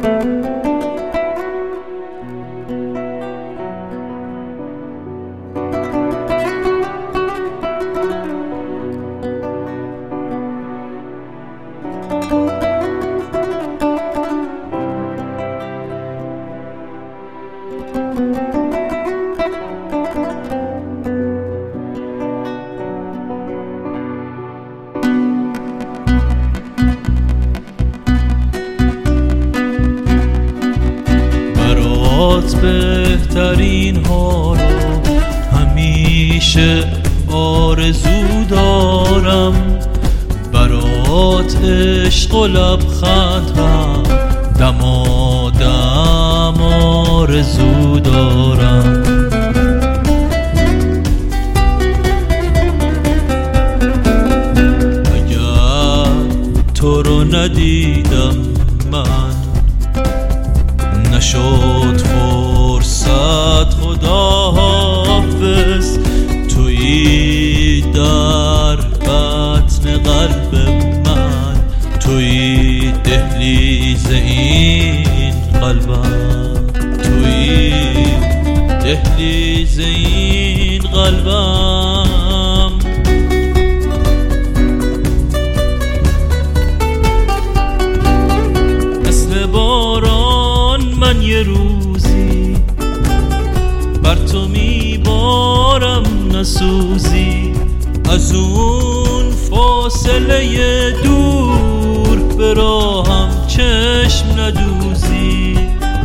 بهترین ها رو همیشه آرزو دارم، برات عشق و لبخند هم دمادم آرزو دارم. اگر تو رو ندیدم من نشد فرصت، خدا حافظ. تویی در بطن قلب من، تویی دهلیز این قلبم، تویی دهلیز این قلبم. مثل باران من یه روزی بر تو میبارم نسوزی، از اون فاصله دور به راهم چشم ندوزی،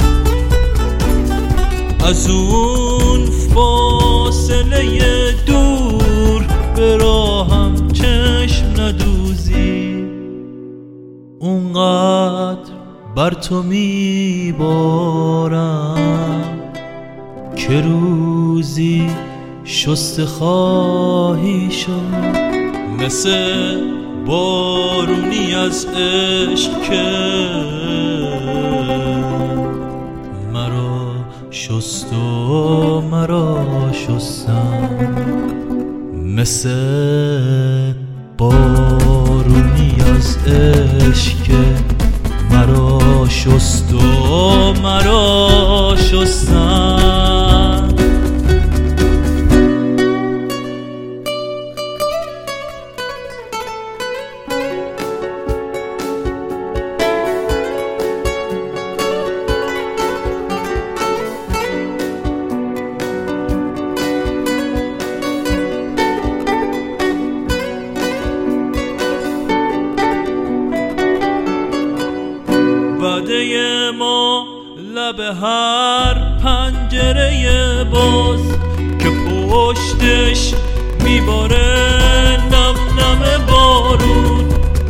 از اون فاصله دور به راهم چشم ندوزی. اونقدر بر تو میبارم که روزی شسته خواهی شد، مثل بارونی از عشق که مرا شست و مرا شستم، مثل بارونی از عشق که مرا شست و مرا شستم. وعده ما لب هر پنجره باز که پشتش میباره نم نم بارون،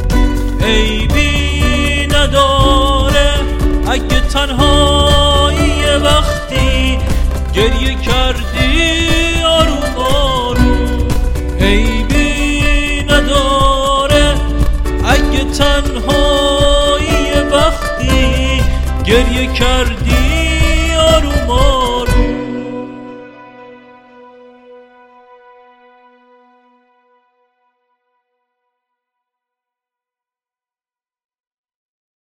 عیبی نداره اگه تنهایی وقتی گریه کردی آروم آروم، عیبی نداره اگه تنهایی وقتی گریه کردی آروم آروم.